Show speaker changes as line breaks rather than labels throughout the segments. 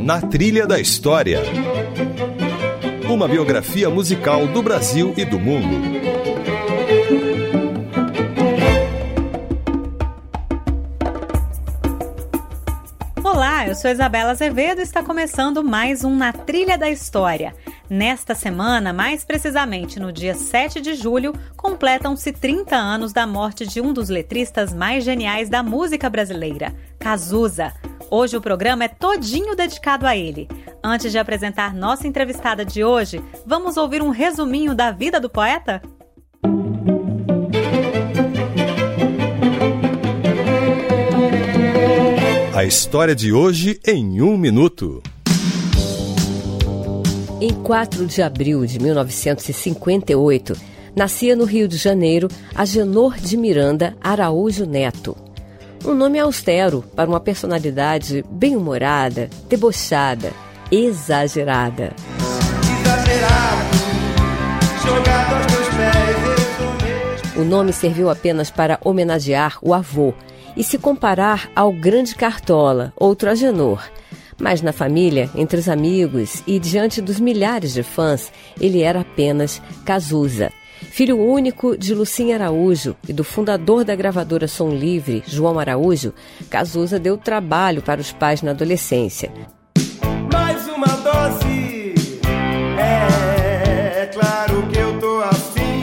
Na Trilha da História. Uma biografia musical do Brasil e do mundo.
Olá, eu sou Isabela Azevedo e está começando mais um Na Trilha da História. Nesta semana, mais precisamente no dia 7 de julho, completam-se 30 anos da morte de um dos letristas mais geniais da música brasileira, Cazuza. Hoje o programa é todinho dedicado a ele. Antes de apresentar nossa entrevistada de hoje, vamos ouvir um resuminho da vida do poeta?
A história de hoje em 1 minuto.
Em 4 de abril de 1958, nascia no Rio de Janeiro Agenor de Miranda Araújo Neto. Um nome austero para uma personalidade bem-humorada, debochada, exagerada. Jogado aos teus pés, o nome serviu apenas para homenagear o avô e se comparar ao grande Cartola, outro Agenor. Mas na família, entre os amigos e diante dos milhares de fãs, ele era apenas Cazuza. Filho único de Lucinha Araújo e do fundador da gravadora Som Livre, João Araújo, Cazuza deu trabalho para os pais na adolescência.
Mais uma dose, é claro que eu tô afim.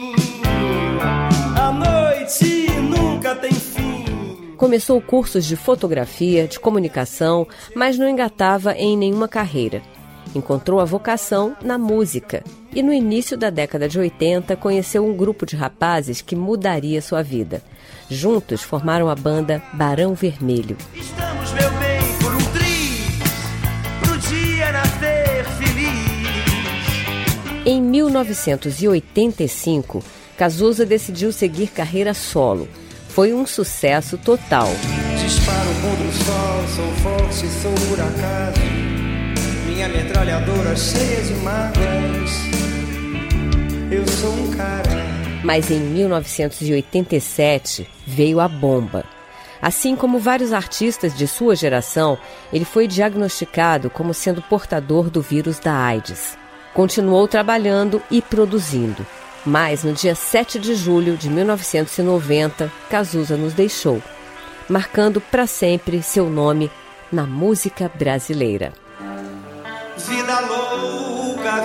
A noite nunca tem fim.
Começou cursos de fotografia, de comunicação, mas não engatava em nenhuma carreira. Encontrou a vocação na música e no início da década de 80 conheceu um grupo de rapazes que mudaria sua vida. Juntos formaram a banda Barão Vermelho.
Estamos, meu bem, por um triz, pro dia nascer feliz.
Em 1985, Cazuza decidiu seguir carreira solo. Foi um sucesso total.
Disparo contra o sol, sou forte, sou por acaso. Minha metralhadora cheia de mágoas. Eu sou um cara.
Mas em 1987 veio a bomba. Assim como vários artistas de sua geração, ele foi diagnosticado como sendo portador do vírus da AIDS. Continuou trabalhando e produzindo. Mas no dia 7 de julho de 1990, Cazuza nos deixou, marcando para sempre seu nome na música brasileira.
Vida louca,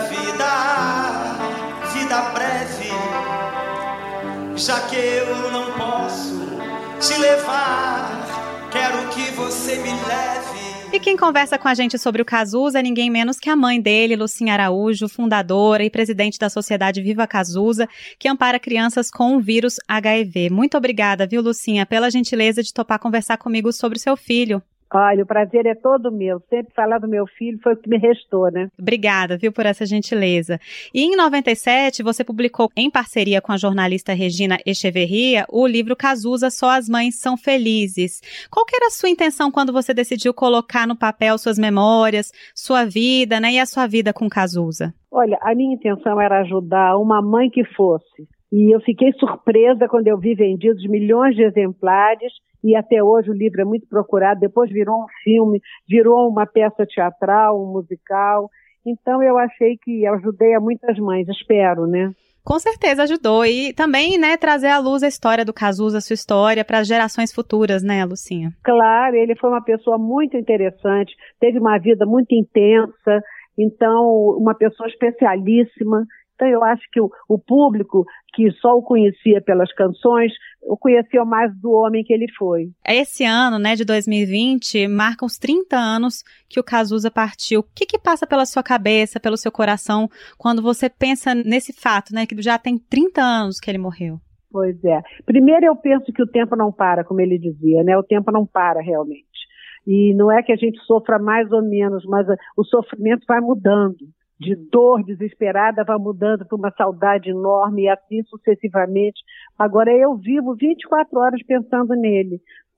vida breve, já que eu não posso te levar, quero que você me leve.
E quem conversa com a gente sobre o Cazuza é ninguém menos que a mãe dele, Lucinha Araújo, fundadora e presidente da Sociedade Viva Cazuza, que ampara crianças com o vírus HIV. Muito obrigada, viu, Lucinha, pela gentileza de topar conversar comigo sobre o seu filho.
Olha, o prazer é todo meu. Sempre falar do meu filho foi o que me restou, né?
Obrigada, viu, por essa gentileza. E em 97, você publicou, em parceria com a jornalista Regina Echeverria, o livro Cazuza, Só as Mães São Felizes. Qual que era a sua intenção quando você decidiu colocar no papel suas memórias, sua vida, né, e a sua vida com Cazuza?
Olha, a minha intenção era ajudar uma mãe que fosse. E eu fiquei surpresa quando eu vi vendidos milhões de exemplares. E até hoje o livro é muito procurado, depois virou um filme, virou uma peça teatral, um musical. Então eu achei que ajudei a muitas mães, espero, né?
Com certeza ajudou. E também, né, trazer à luz a história do Cazuza, a sua história, para as gerações futuras, né, Lucinha?
Claro, ele foi uma pessoa muito interessante, teve uma vida muito intensa, então uma pessoa especialíssima. Então eu acho que o público que só o conhecia pelas canções, o conhecia mais do homem que ele foi.
Esse ano, né, de 2020, marca os 30 anos que o Cazuza partiu. O que passa pela sua cabeça, pelo seu coração, quando você pensa nesse fato, né, que já tem 30 anos que ele morreu?
Pois é. Primeiro eu penso que o tempo não para, como ele dizia, né? O tempo não para realmente. E não é que a gente sofra mais ou menos, mas o sofrimento vai mudando. De dor desesperada vai mudando para uma saudade enorme e assim sucessivamente. Agora eu vivo 24 horas pensando nele.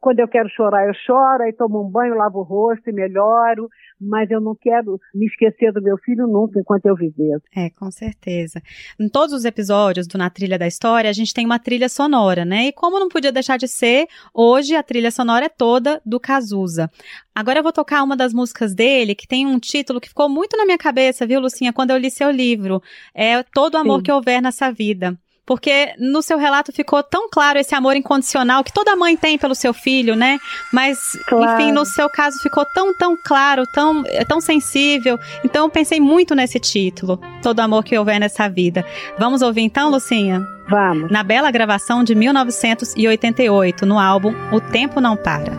Quando eu quero chorar, eu choro, aí tomo um banho, lavo o rosto e melhoro, mas eu não quero me esquecer do meu filho nunca, enquanto eu viver.
Com certeza. Em todos os episódios do Na Trilha da História, a gente tem uma trilha sonora, né? E como não podia deixar de ser, hoje a trilha sonora é toda do Cazuza. Agora eu vou tocar uma das músicas dele, que tem um título que ficou muito na minha cabeça, viu, Lucinha, quando eu li seu livro. É Todo o Amor
Sim.
que Houver Nessa Vida. Porque no seu relato ficou tão claro esse amor incondicional que toda mãe tem pelo seu filho, né? Mas,
Claro.
Enfim, no seu caso ficou tão claro, tão sensível. Então eu pensei muito nesse título, Todo Amor que Houver Nessa Vida. Vamos ouvir então, Lucinha?
Vamos.
Na bela gravação de 1988, no álbum O Tempo Não Para.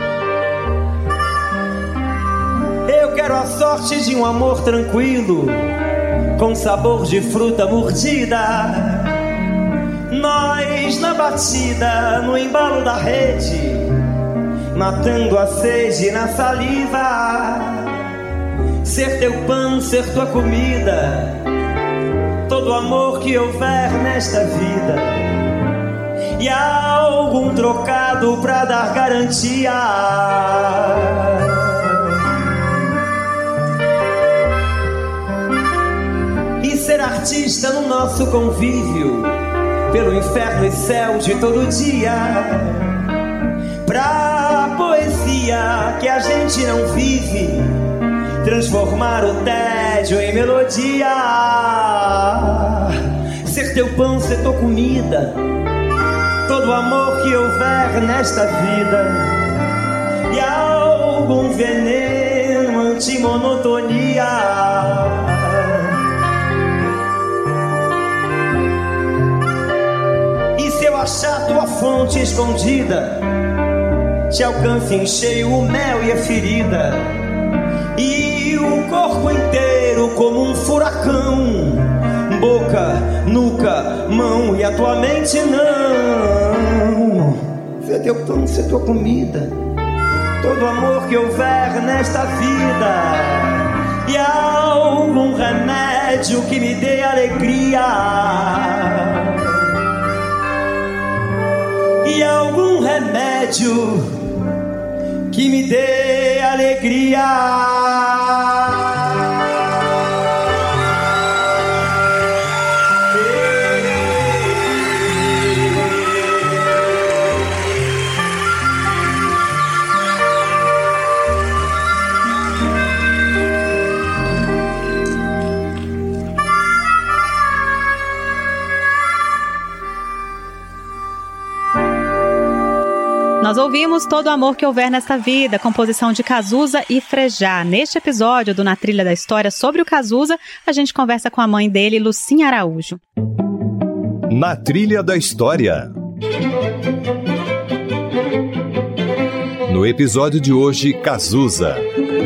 Eu quero a sorte de um amor tranquilo, com sabor de fruta mordida. Nós na batida, no embalo da rede, matando a sede na saliva. Ser teu pão, ser tua comida, todo amor que houver nesta vida. E algum trocado pra dar garantia. E ser artista no nosso convívio, pelo inferno e céu de todo dia, pra poesia que a gente não vive, transformar o tédio em melodia. Ser teu pão, ser tua comida, todo amor que houver nesta vida. E algum veneno antimonotonia. Achar tua fonte escondida, te alcance em cheio o mel e a ferida, e o corpo inteiro como um furacão, boca, nuca, mão e a tua mente não. Ser teu pão, ser tua comida, todo amor que houver nesta vida, e algum remédio que me dê alegria. E algum remédio que me dê alegria.
Nós ouvimos Todo o Amor que Houver Nesta Vida, composição de Cazuza e Frejá. Neste episódio do Na Trilha da História sobre o Cazuza, a gente conversa com a mãe dele, Lucinha Araújo.
Na Trilha da História. No episódio de hoje, Cazuza.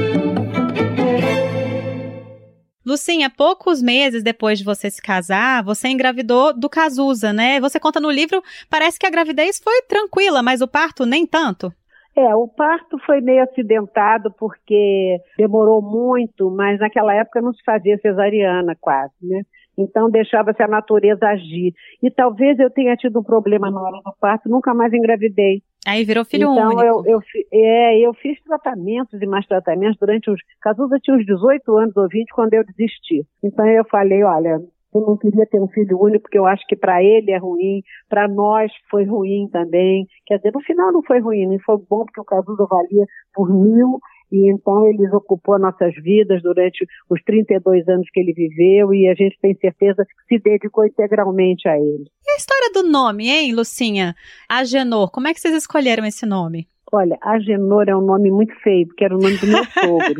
Lucinha, poucos meses depois de você se casar, você engravidou do Cazuza, né? Você conta no livro, parece que a gravidez foi tranquila, mas o parto nem tanto.
O parto foi meio acidentado porque demorou muito, mas naquela época não se fazia cesariana quase, né? Então deixava-se a natureza agir. E talvez eu tenha tido um problema na hora do parto, nunca mais engravidei.
Aí virou filho
então,
único.
Eu fiz tratamentos e mais tratamentos durante os... Cazuza tinha uns 18 anos ou 20 quando eu desisti. Então eu falei, olha, eu não queria ter um filho único porque eu acho que para ele é ruim, para nós foi ruim também. Quer dizer, no final não foi ruim, nem foi bom porque o Cazuza valia por 1000 e então ele ocupou nossas vidas durante os 32 anos que ele viveu e a gente tem certeza que se dedicou integralmente a ele.
E a história do nome, hein, Lucinha? Agenor, como é que vocês escolheram esse nome?
Olha, Agenor é um nome muito feio, porque era o nome do meu sogro.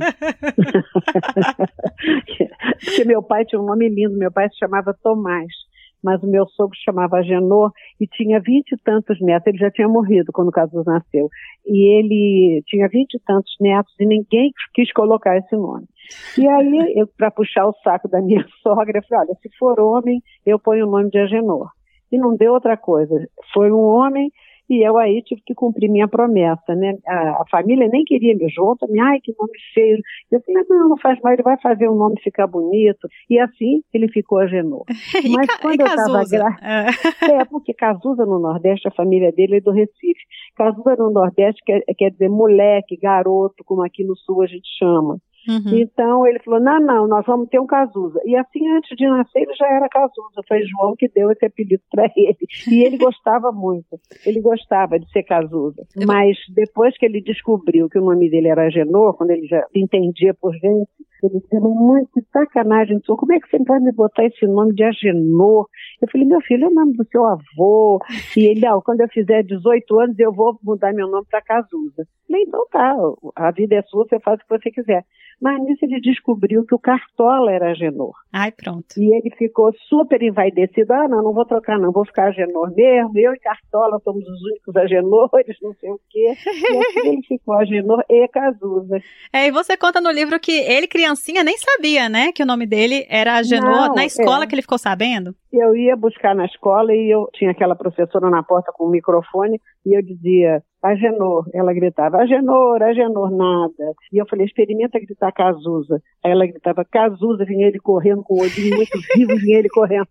Porque meu pai tinha um nome lindo, meu pai se chamava Tomás, mas o meu sogro se chamava Agenor e tinha 20 e tantos netos, ele já tinha morrido quando o Cazuza nasceu, e ele tinha 20 e tantos netos e ninguém quis colocar esse nome. E aí, para puxar o saco da minha sogra, eu falei, olha, se for homem, eu ponho o nome de Agenor. E não deu outra coisa, foi um homem. E eu aí tive que cumprir minha promessa, né? A família nem queria me junto, ai, que nome feio. Eu falei, não faz mal, ele vai fazer o nome ficar bonito. E assim ele ficou Agenor. Mas quando eu estava grávida... porque Cazuza no Nordeste, a família dele é do Recife. Cazuza no Nordeste quer dizer moleque, garoto, como aqui no Sul a gente chama. Uhum. Então ele falou, não, nós vamos ter um Cazuza. E assim, antes de nascer, ele já era Cazuza. Foi João que deu esse apelido para ele. E ele gostava muito. Ele gostava de ser Cazuza. Mas depois que ele descobriu que o nome dele era Agenor, quando ele já entendia por gente, ele disse, muito sacanagem, como é que você vai me botar esse nome de Agenor? Eu falei, meu filho, é o nome do seu avô. E ele, quando eu fizer 18 anos, eu vou mudar meu nome para Cazuza. Eu falei, então tá, a vida é sua, você faz o que você quiser. Mas nisso ele descobriu que o Cartola era Agenor.
Ai, pronto.
E ele ficou super envaidecido. Não vou trocar não, vou ficar Agenor mesmo. Eu e Cartola somos os únicos Agenores, não sei o quê. E assim ele ficou Agenor e Cazuza.
E você conta no livro que ele, criancinha, nem sabia, né, que o nome dele era Agenor. Na escola que ele ficou sabendo?
Eu ia buscar na escola e eu tinha aquela professora na porta com o microfone e eu dizia, Agenor. Ela gritava, Agenor, nada. E eu falei, experimenta gritar Cazuza. Aí ela gritava, Cazuza, vinha ele correndo com o olhinho muito vivo, vinha ele correndo.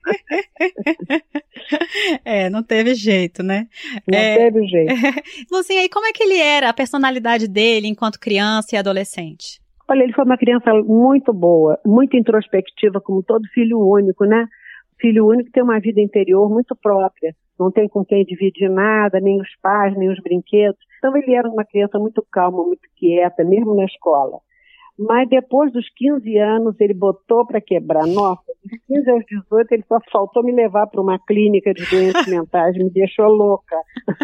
Não teve jeito, né?
Não teve jeito.
Lucinha, e como é que ele era, a personalidade dele enquanto criança e adolescente?
Olha, ele foi uma criança muito boa, muito introspectiva, como todo filho único, né? Filho único tem uma vida interior muito própria, não tem com quem dividir nada, nem os pais, nem os brinquedos. Então ele era uma criança muito calma, muito quieta, mesmo na escola. Mas depois dos 15 anos ele botou para quebrar. Nossa, dos 15 aos 18 ele só faltou me levar para uma clínica de doentes mentais, me deixou louca.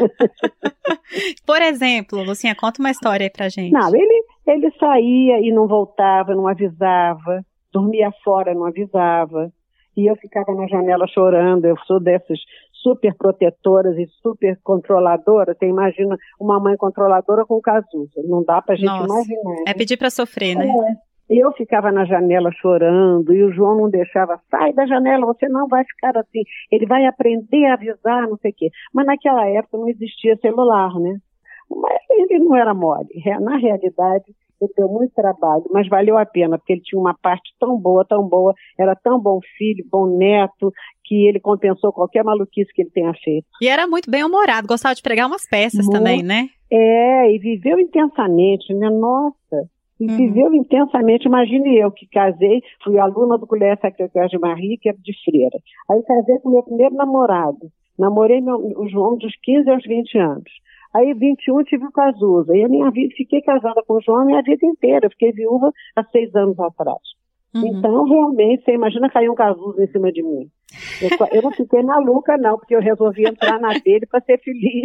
Por exemplo, Lucinha, conta uma história aí pra gente.
Não, ele saía e não voltava, não avisava, dormia fora, não avisava. E eu ficava na janela chorando. Eu sou dessas super protetoras e super controladoras. Você imagina uma mãe controladora com Cazuza. Não dá pra gente imaginar.
É pedir pra sofrer, né?
Eu ficava na janela chorando e o João não deixava. Sai da janela, você não vai ficar assim. Ele vai aprender a avisar, não sei o quê. Mas naquela época não existia celular, né? Mas ele não era mole. Na realidade, ele deu muito trabalho, mas valeu a pena, porque ele tinha uma parte tão boa, era tão bom filho, bom neto, que ele compensou qualquer maluquice que ele tenha feito.
E era muito bem-humorado, gostava de pregar umas peças também, né?
E viveu intensamente, né? Nossa, viveu intensamente. Imagine eu que casei, fui aluna do Colégio Sacré-Cœur de Marie, que é de Freira. Aí casei com meu primeiro namorado. Namorei o João dos 15 aos 20 anos. Aí, 21, tive o Cazuza. E a minha vida, fiquei casada com o João a minha vida inteira. Eu fiquei viúva há 6 anos atrás. Então, realmente, você imagina cair um Cazuza em cima de mim. Eu não fiquei maluca, não, porque eu resolvi entrar na dele para ser feliz.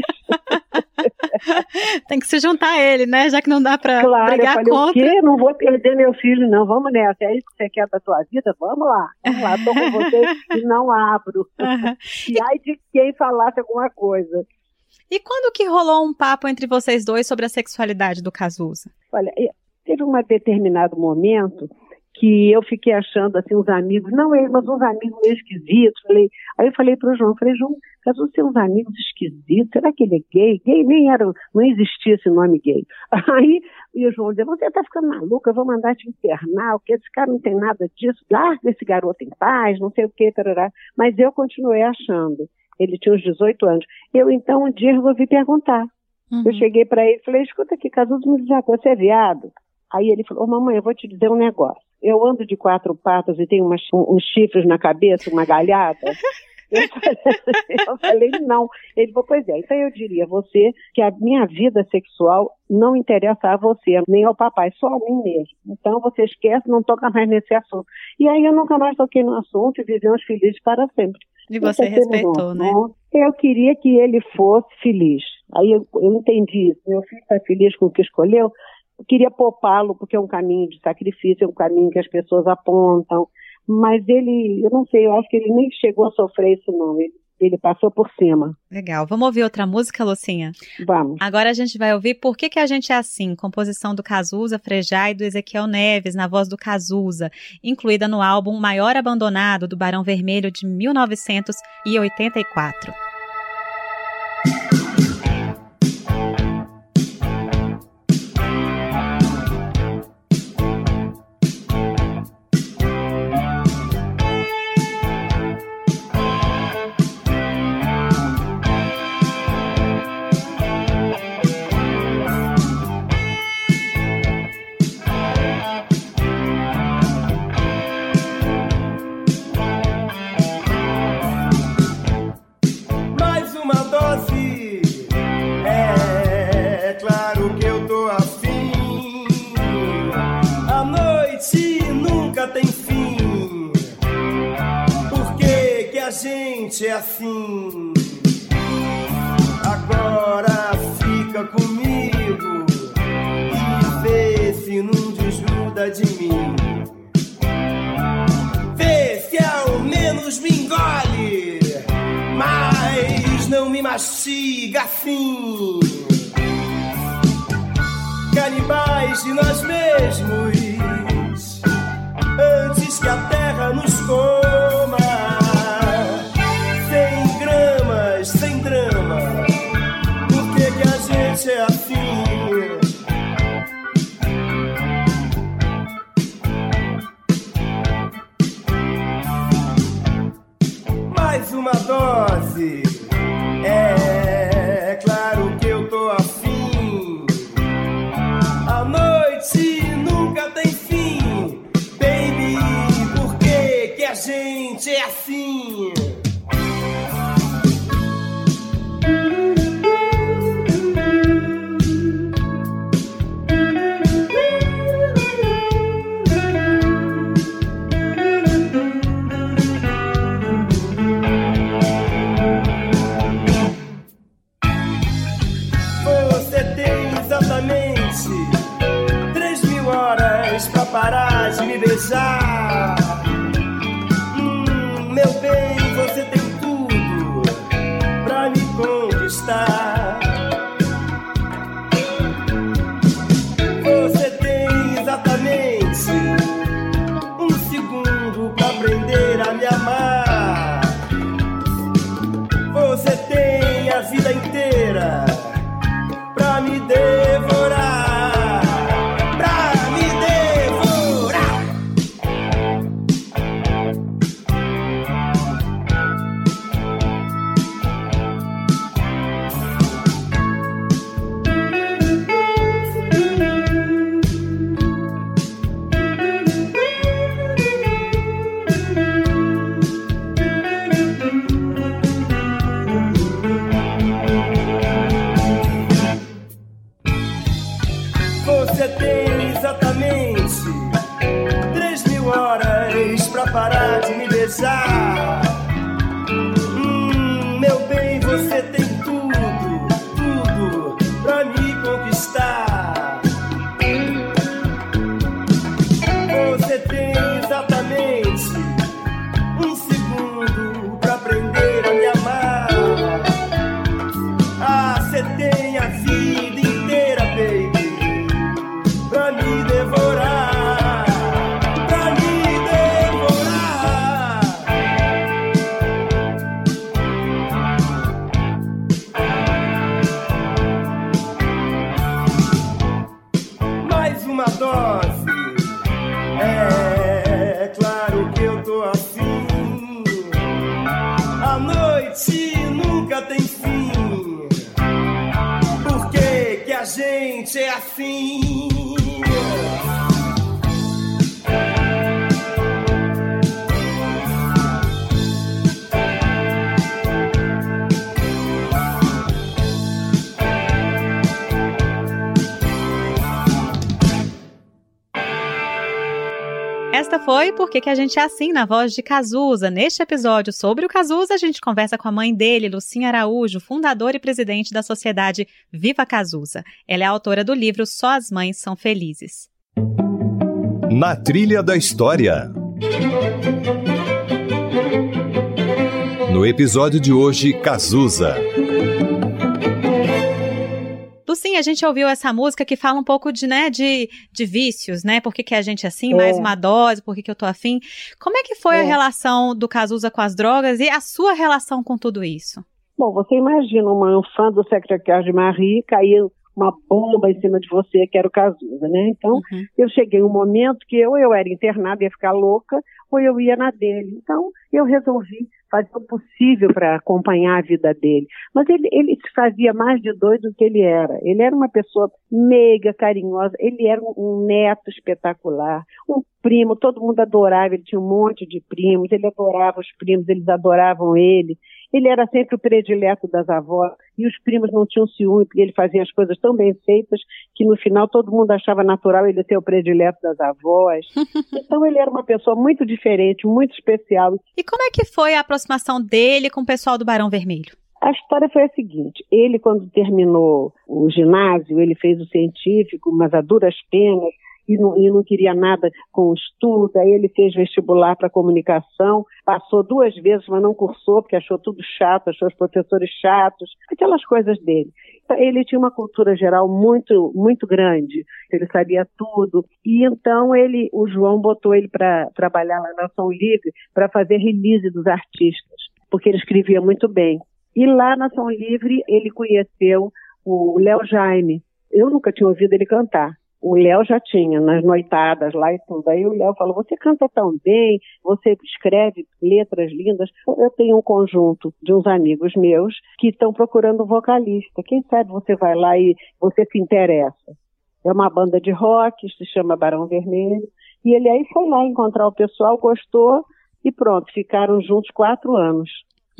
Tem que se juntar a ele, né? Já que não dá para brigar
eu falei,
contra.
O quê? Não vou perder meu filho, não. Vamos nessa. É isso que você quer da sua vida? Vamos lá. Estou com você e não abro. E ai de quem falasse alguma coisa.
E quando que rolou um papo entre vocês dois sobre a sexualidade do Cazuza?
Olha, teve um determinado momento que eu fiquei achando, assim, uns amigos, não ele, mas uns amigos meio esquisitos. Aí eu falei para o João, João, Cazuza tem uns amigos esquisitos, será que ele é gay? Gay nem era, não existia esse nome gay. Aí e o João disse, você está ficando maluca, eu vou mandar te internar, porque esse cara não tem nada disso, larga esse garoto em paz, não sei o que, tarará. Mas eu continuei achando. Ele tinha uns 18 anos. Eu, então, um dia resolvi perguntar. Eu cheguei para ele e falei, escuta aqui, Cazuza, me diz uma coisa, você é viado? Aí ele falou, mamãe, eu vou te dizer um negócio. Eu ando de 4 patas e tenho uns chifres na cabeça, uma galhada. Eu falei, não. Ele falou, pois é, então eu diria a você que a minha vida sexual não interessa a você, nem ao papai, só a mim mesmo. Então você esquece, não toca mais nesse assunto. E aí eu nunca mais toquei no assunto e vivemos felizes para sempre.
E você respeitou, né?
Eu queria que ele fosse feliz. Aí eu entendi isso. Meu filho está feliz com o que escolheu. Eu queria poupá-lo, porque é um caminho de sacrifício, é um caminho que as pessoas apontam. Mas ele, eu não sei, eu acho que ele nem chegou a sofrer isso não. Ele passou por cima.
Legal. Vamos ouvir outra música, Lucinha?
Vamos.
Agora a gente vai ouvir Por que a Gente é Assim, composição do Cazuza, Frejá e do Ezequiel Neves, na voz do Cazuza, incluída no álbum Maior Abandonado, do Barão Vermelho, de 1984.
assim. Agora fica comigo e vê se não desgruda de mim. Vê se ao menos me engole, mas não me mastiga assim. Canibais de nós mesmos, antes que a terra nos coma. Sem gramas, sem drama, por que que a gente é assim? Mais uma dose, é claro que eu tô afim. A noite nunca tem fim, baby, por que que a gente é assim? Você tem exatamente 3.000 horas pra parar de me beijar. Meu bem, você tem tudo pra me conquistar. Você tem exatamente 1 segundo pra aprender a me amar. Você tem a vida inteira pra me devorar, pra me devorar. Você tem exatamente 3.000 horas pra parar de me beijar. Meu bem, você tem tudo, tudo pra me conquistar. Você tem exatamente 1 segundo pra aprender a me amar. Você tem a vida inteira, baby, pra me devorar, pra me devorar. Mais uma dose, é claro que eu tô afim. A noite nunca tem fim, por que que a gente é assim?
Esta foi Por que que a gente é assim, na voz de Cazuza. Neste episódio sobre o Cazuza, a gente conversa com a mãe dele, Lucinha Araújo, fundadora e presidente da sociedade Viva Cazuza. Ela é autora do livro Só as Mães São Felizes.
Na Trilha da História. No episódio de hoje, Cazuza.
Lucinha, a gente ouviu essa música que fala um pouco de vícios, né? Por que que a gente é assim? Mais uma dose, por que que eu tô afim? Como é que foi a relação do Cazuza com as drogas e a sua relação com tudo isso?
Bom, você imagina uma fã do Sacré-Cœur de Marie cair uma bomba em cima de você, que era o Cazuza, né? Então, eu cheguei um momento que eu era internada, ia ficar louca, ou eu ia na dele. Então, eu resolvi fazer o possível para acompanhar a vida dele. Mas ele se fazia mais de doido do que ele era. Ele era uma pessoa meiga, carinhosa, ele era um neto espetacular, um primo, todo mundo adorava, ele tinha um monte de primos, ele adorava os primos, eles adoravam ele. Ele era sempre o predileto das avós e os primos não tinham ciúme, porque ele fazia as coisas tão bem feitas que no final todo mundo achava natural ele ser o predileto das avós. Então ele era uma pessoa muito diferente, muito especial.
E como é que foi a aproximação dele com o pessoal do Barão Vermelho?
A história foi a seguinte: ele, quando terminou o ginásio, ele fez o científico, mas a duras penas, e não queria nada com o estudo. Aí ele fez vestibular para comunicação, passou 2 vezes, mas não cursou, porque achou tudo chato, achou os professores chatos, aquelas coisas dele. Ele tinha uma cultura geral muito, muito grande, ele sabia tudo, e então o João botou ele para trabalhar lá na Ação Livre, para fazer release dos artistas, porque ele escrevia muito bem. E lá na Ação Livre ele conheceu o Léo Jaime. Eu nunca tinha ouvido ele cantar. O Léo já tinha, nas noitadas lá e tudo. Aí o Léo falou, você canta tão bem, você escreve letras lindas. Eu tenho um conjunto de uns amigos meus que estão procurando um vocalista. Quem sabe você vai lá e você se interessa. É uma banda de rock, se chama Barão Vermelho. E ele aí foi lá encontrar o pessoal, gostou e pronto, ficaram juntos 4 anos.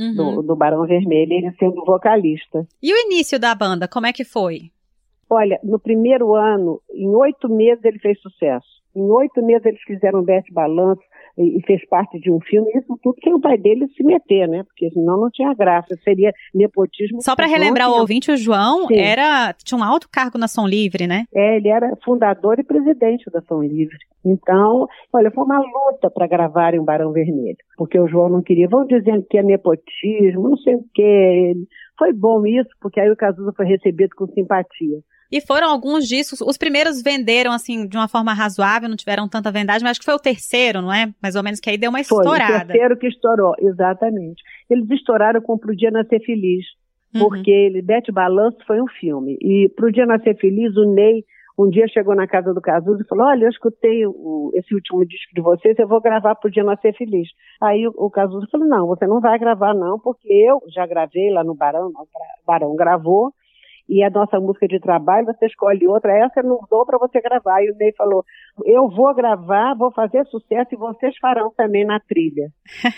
Do Barão Vermelho, ele sendo vocalista.
E o início da banda, como é que foi?
Olha, no primeiro ano, em 8 meses ele fez sucesso. Em 8 meses eles fizeram um best balanço e fez parte de um filme. Isso tudo sem o pai dele se meter, né? Porque senão não tinha graça, seria nepotismo.
Só para relembrar o ouvinte, o João tinha um alto cargo na Ação Livre, né?
Ele era fundador e presidente da Ação Livre. Então, olha, foi uma luta para gravarem o Barão Vermelho, porque o João não queria. Vão dizendo que é nepotismo, não sei o quê. Foi bom isso, porque aí o Cazuza foi recebido com simpatia.
E foram alguns discos, os primeiros venderam, assim, de uma forma razoável, não tiveram tanta vendagem, mas acho que foi o terceiro, não é? Mais ou menos, que aí deu uma estourada.
Foi o terceiro que estourou, exatamente. Eles estouraram com Pro Dia Nascer Feliz, porque Bete Balanço foi um filme. E Pro Dia Nascer Feliz, o Ney, um dia chegou na casa do Cazuza e falou, olha, eu escutei esse último disco de vocês, eu vou gravar Pro Dia Nascer Feliz. Aí o Cazuza falou, não, você não vai gravar não, porque eu já gravei lá no Barão, o Barão gravou, e a nossa música de trabalho, você escolhe outra, essa eu não dou para você gravar. E o Ney falou, eu vou gravar, vou fazer sucesso e vocês farão também na trilha,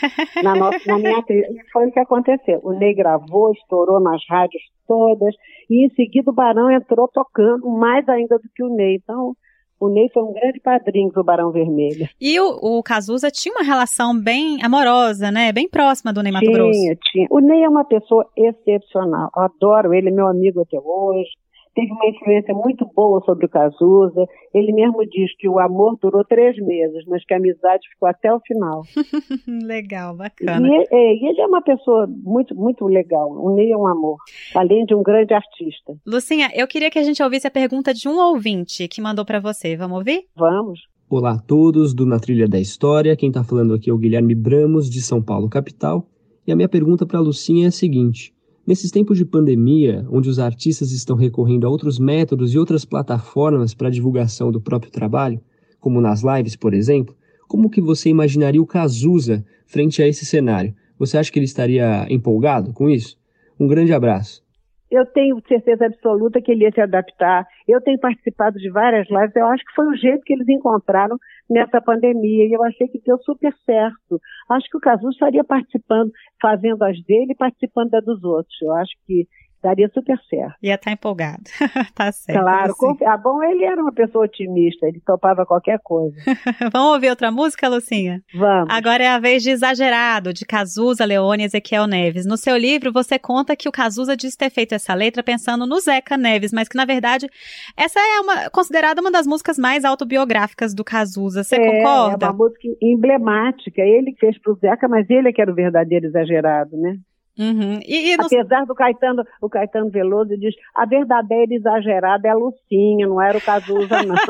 na minha trilha. E foi o que aconteceu. O Ney gravou, estourou nas rádios todas, e em seguida o Barão entrou tocando mais ainda do que o Ney. Então, o Ney foi um grande padrinho pro Barão Vermelho.
E o Cazuza tinha uma relação bem amorosa, né? Bem próxima do Ney Matogrosso.
Tinha. O Ney é uma pessoa excepcional. Eu adoro ele, é meu amigo até hoje. Teve uma influência muito boa sobre o Cazuza. Ele mesmo diz que o amor durou 3 meses, mas que a amizade ficou até o final.
Legal, bacana.
E ele é uma pessoa muito, muito legal. O Ney é um amor, além de um grande artista.
Lucinha, eu queria que a gente ouvisse a pergunta de um ouvinte que mandou para você. Vamos ouvir?
Vamos.
Olá a todos do Na Trilha da História. Quem está falando aqui é o Guilherme Bramos, de São Paulo, capital. E a minha pergunta para a Lucinha é a seguinte. Nesses tempos de pandemia, onde os artistas estão recorrendo a outros métodos e outras plataformas para a divulgação do próprio trabalho, como nas lives, por exemplo, como que você imaginaria o Cazuza frente a esse cenário? Você acha que ele estaria empolgado com isso? Um grande abraço.
Eu tenho certeza absoluta que ele ia se adaptar. Eu tenho participado de várias lives, eu acho que foi o jeito que eles encontraram nessa pandemia, e eu achei que deu super certo. Acho que o Cazuza estaria participando, fazendo as dele e participando das dos outros. Eu acho que daria super certo.
Ia estar empolgado. Tá certo.
Claro. Bom, ele era uma pessoa otimista, ele topava qualquer coisa.
Vamos ouvir outra música, Lucinha?
Vamos.
Agora é a vez de Exagerado, de Cazuza, Leone e Ezequiel Neves. No seu livro, você conta que o Cazuza diz ter feito essa letra pensando no Zeca Neves, mas que, na verdade, essa é considerada uma das músicas mais autobiográficas do Cazuza. Você concorda?
É uma música emblemática. Ele que fez pro Zeca, mas ele é que era o verdadeiro exagerado, né?
Uhum.
Apesar do Caetano Veloso diz, a verdadeira exagerada é a Lucinha, não era o Cazuza, não.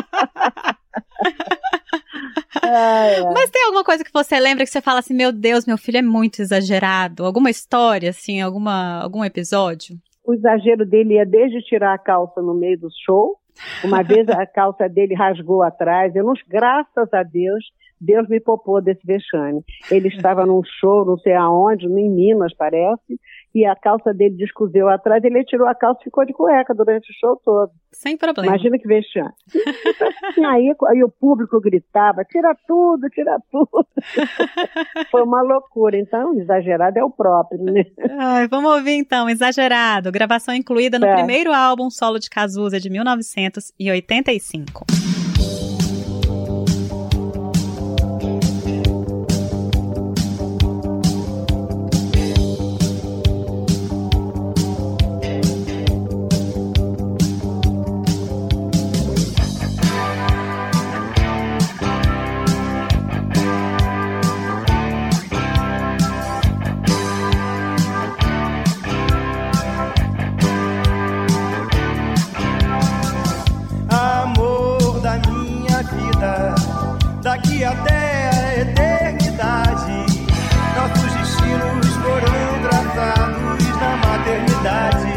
Mas tem alguma coisa que você lembra que você fala assim, meu Deus, meu filho é muito exagerado? Alguma história, assim, algum episódio?
O exagero dele é desde tirar a calça no meio do show. Uma vez a calça dele rasgou atrás. Graças a Deus me poupou desse vexame. Ele estava num show, não sei aonde, em Minas, parece, e a calça dele descoseu atrás, ele tirou a calça e ficou de cueca durante o show todo.
Sem problema.
Imagina que vexame. Então, aí o público gritava, tira tudo, tira tudo. Foi uma loucura. Então, Exagerado é o próprio, né?
Ai, vamos ouvir então, Exagerado, gravação incluída no primeiro álbum solo de Cazuza de 1985.
Daqui até a eternidade, nossos destinos foram traçados na maternidade.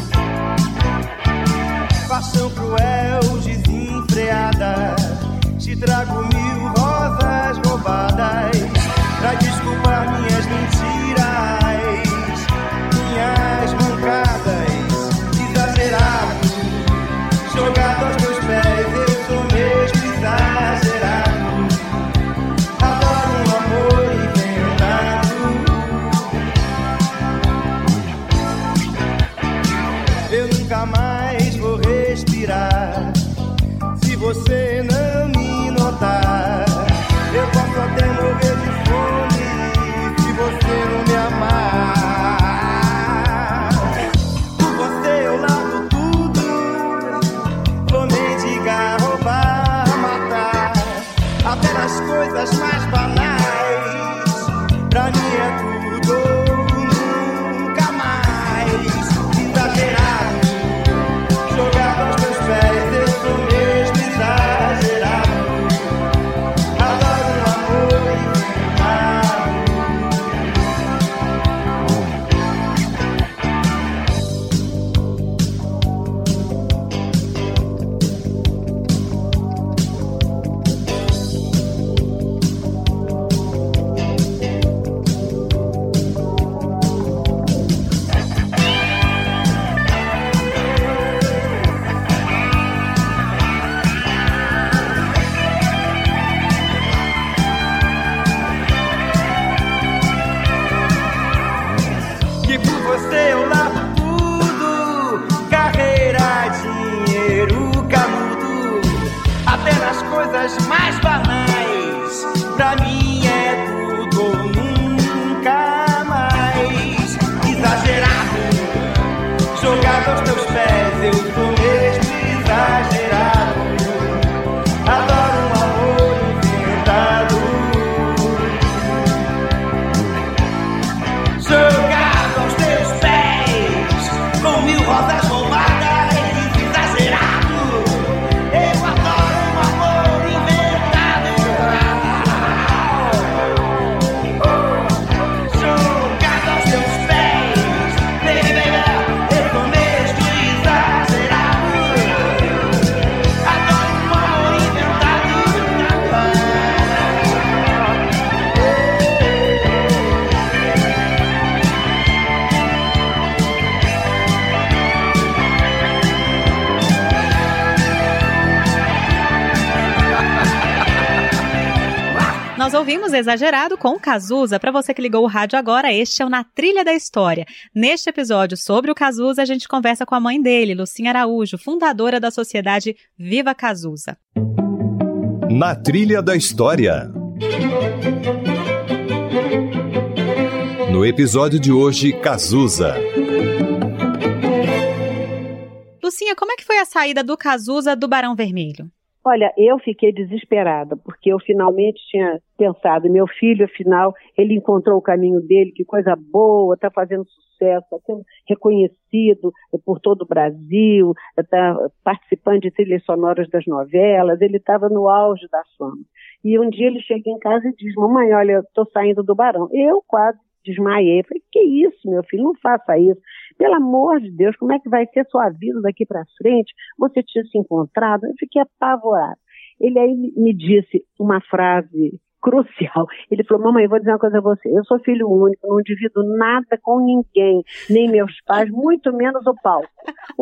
Paixão cruel, desenfreada, te trago 1000 rosas roubadas pra desculpar minhas mentiras, minhas mancadas, exagerado, jogado aos teus pés, eu sou mesmo exagerado. Mais vou respirar se você não me notar. Eu posso até morrer de fome se você não me amar. Por você eu largo tudo, vou mendigar, roubar, matar, até nas coisas mais banais. Pra mim é tudo ou nunca mais. Exagerado, jogado aos teus pés, eu sou mesmo exagerado. Adoro um amor mais banais. Pra mim é tudo ou nunca mais. Exagerado, jogado aos teus pés, eu sou mesmo exagerado. Adoro um amor inventado, jogado aos teus pés, com 1000 rosas roubadas.
Nós ouvimos Exagerado com Cazuza. Para você que ligou o rádio agora, este é o Na Trilha da História. Neste episódio sobre o Cazuza, a gente conversa com a mãe dele, Lucinha Araújo, fundadora da sociedade Viva Cazuza.
Na Trilha da História. No episódio de hoje, Cazuza.
Lucinha, como é que foi a saída do Cazuza do Barão Vermelho?
Olha, eu fiquei desesperada, porque eu finalmente tinha pensado, meu filho, afinal, ele encontrou o caminho dele, que coisa boa, está fazendo sucesso, está sendo reconhecido por todo o Brasil, está participando de trilhas sonoras das novelas, ele estava no auge da fama. E um dia ele chega em casa e diz, mamãe, olha, eu estou saindo do Barão. Eu quase desmaiei, falei, que isso, meu filho, não faça isso. Pelo amor de Deus, como é que vai ser sua vida daqui para frente? Você tinha se encontrado? Eu fiquei apavorada. Ele aí me disse uma frase crucial. Ele falou, mamãe, vou dizer uma coisa a você, eu sou filho único, não divido nada com ninguém, nem meus pais, muito menos o palco.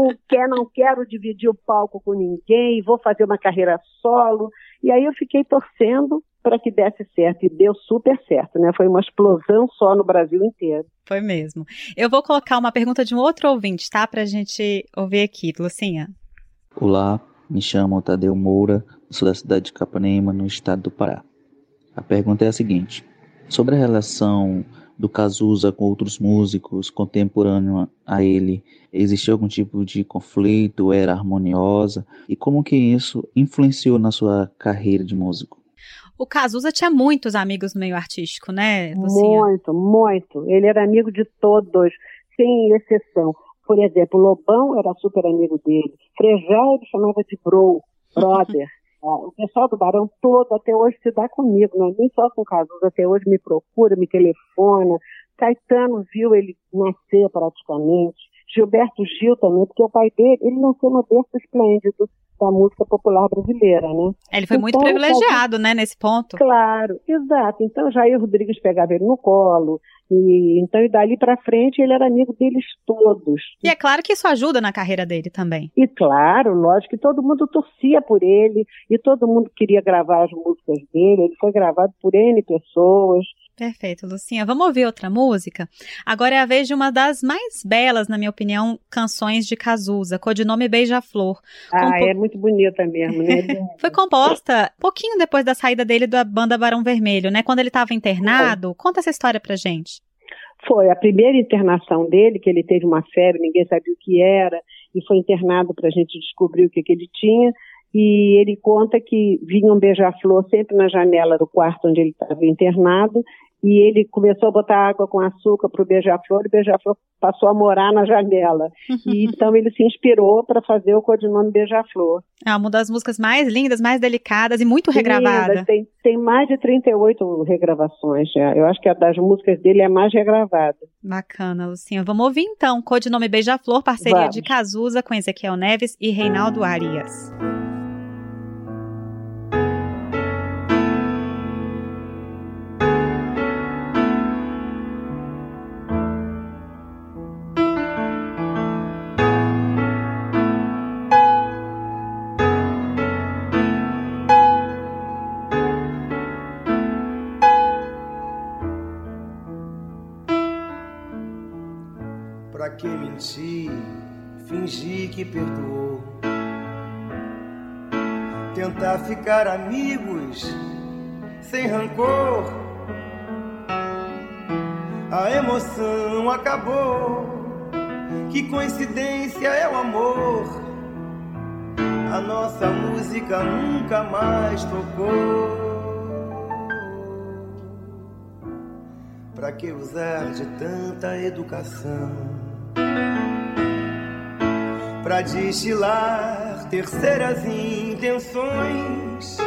Não quero dividir o palco com ninguém, vou fazer uma carreira solo. E aí eu fiquei torcendo para que desse certo, e deu super certo, né? Foi uma explosão só no Brasil inteiro.
Foi mesmo. Eu vou colocar uma pergunta de um outro ouvinte, tá? Pra gente ouvir aqui, Lucinha.
Olá, me chamo Tadeu Moura, sou da cidade de Capanema, no estado do Pará. A pergunta é a seguinte: sobre a relação do Cazuza com outros músicos contemporâneos a ele, existiu algum tipo de conflito, era harmoniosa? E como que isso influenciou na sua carreira de músico?
O Cazuza tinha muitos amigos no meio artístico, né, Lucinha?
Muito. Ele era amigo de todos, sem exceção. Por exemplo, Lobão era super amigo dele. Frejá ele chamava de brother. O pessoal do Barão todo até hoje se dá comigo, não é nem só com o Cazuza, até hoje me procura, me telefona. Caetano viu ele nascer praticamente. Gilberto Gil também, porque o pai dele, ele nasceu no berço esplêndido da música popular brasileira, né?
Ele foi muito privilegiado, né, nesse ponto.
Claro, exato. Então, Jair Rodrigues pegava ele no colo, e dali para frente ele era amigo deles todos.
E é claro que isso ajuda na carreira dele também.
E claro, lógico que todo mundo torcia por ele, e todo mundo queria gravar as músicas dele, ele foi gravado por N pessoas.
Perfeito, Lucinha. Vamos ouvir outra música? Agora é a vez de uma das mais belas, na minha opinião, canções de Cazuza, codinome Beija-Flor.
É muito bonita mesmo, né?
Foi composta pouquinho depois da saída dele da banda Barão Vermelho, né? Quando ele estava internado. Conta essa história pra gente.
Foi a primeira internação dele, que ele teve uma febre, ninguém sabia o que era, e foi internado pra gente descobrir o que ele tinha. E ele conta que vinha um beija-flor sempre na janela do quarto onde ele estava internado, e ele começou a botar água com açúcar para o beija-flor, e o beija-flor passou a morar na janela. E então ele se inspirou para fazer o codinome Beija-Flor.
É uma das músicas mais lindas, mais delicadas e muito regravada.
Tem mais de 38 regravações. Eu acho que a das músicas dele é a mais regravada.
Bacana, Lucinha. Vamos ouvir então codinome Beija-Flor, parceria de Cazuza com Ezequiel Neves e Reinaldo Arias.
Pra que mentir, fingir que perdoou, tentar ficar amigos sem rancor. A emoção acabou, que coincidência é o amor. A nossa música nunca mais tocou. Pra que usar de tanta educação pra destilar terceiras intenções,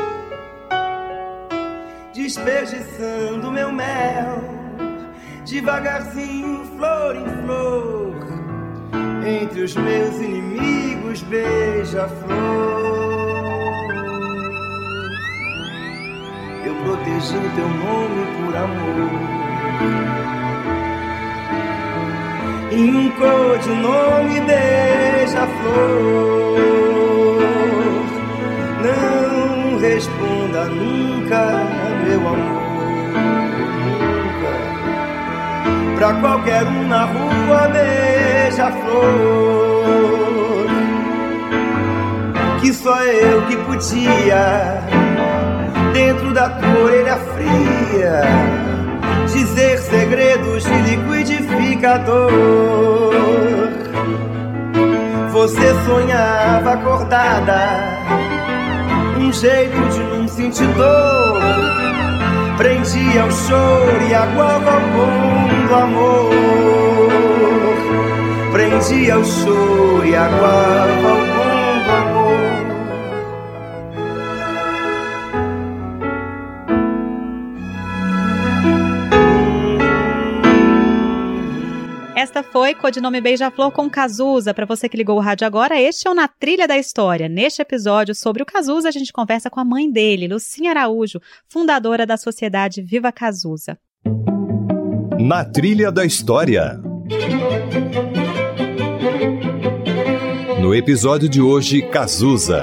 desperdiçando meu mel devagarzinho, flor em flor, entre os meus inimigos, beija-flor. Eu protegi o teu nome por amor, e um codinome Beija-Flor. Não responda nunca, meu amor, nunca. Pra qualquer um na rua, Beija-Flor, que só eu que podia, dentro da tua orelha fria, dizer segredos de liquidificador. Você sonhava acordada, um jeito de não sentir dor, prendia o choro e aguava o bom do amor. Prendia o choro e aguava o bom do amor.
esta foi Codinome Beija-Flor com Cazuza. Para você que ligou o rádio agora, este é o Na Trilha da História. Neste episódio sobre o Cazuza, a gente conversa com a mãe dele, Lucinha Araújo, fundadora da Sociedade Viva Cazuza.
Na Trilha da História. No episódio de hoje, Cazuza.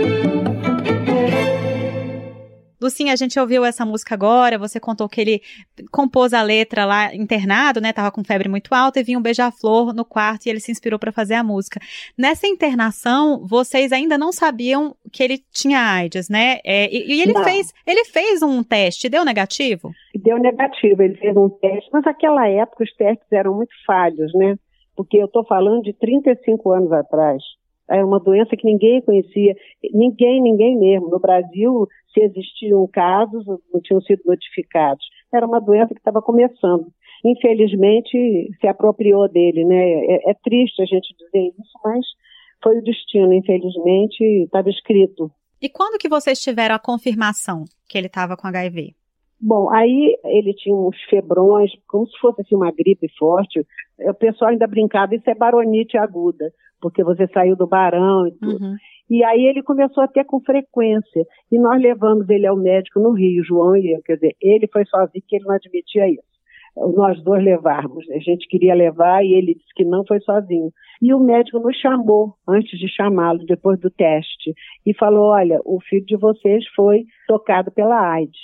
Lucinha, a gente ouviu essa música agora, você contou que ele compôs a letra lá internado, né, tava com febre muito alta e vinha um beija-flor no quarto e ele se inspirou para fazer a música. Nessa internação, vocês ainda não sabiam que ele tinha AIDS, né? E ele fez um teste, deu negativo?
Deu negativo, ele fez um teste, mas naquela época os testes eram muito falhos, né? Porque eu estou falando de 35 anos atrás. É uma doença que ninguém conhecia, ninguém mesmo. No Brasil, se existiam casos, não tinham sido notificados. Era uma doença que estava começando. Infelizmente, se apropriou dele, né? É triste a gente dizer isso, mas foi o destino, infelizmente, estava escrito.
E quando que vocês tiveram a confirmação que ele estava com HIV?
Bom, aí ele tinha uns febrões, como se fosse assim, uma gripe forte. O pessoal ainda brincava, isso é baronite aguda, porque você saiu do barão e tudo. Uhum. E aí ele começou a ter com frequência. E nós levamos ele ao médico no Rio, João e eu. Quer dizer, ele foi sozinho, que ele não admitia isso. Nós dois levávamos. A gente queria levar e ele disse que não, foi sozinho. E o médico nos chamou, antes de chamá-lo, depois do teste, e falou, olha, o filho de vocês foi tocado pela AIDS.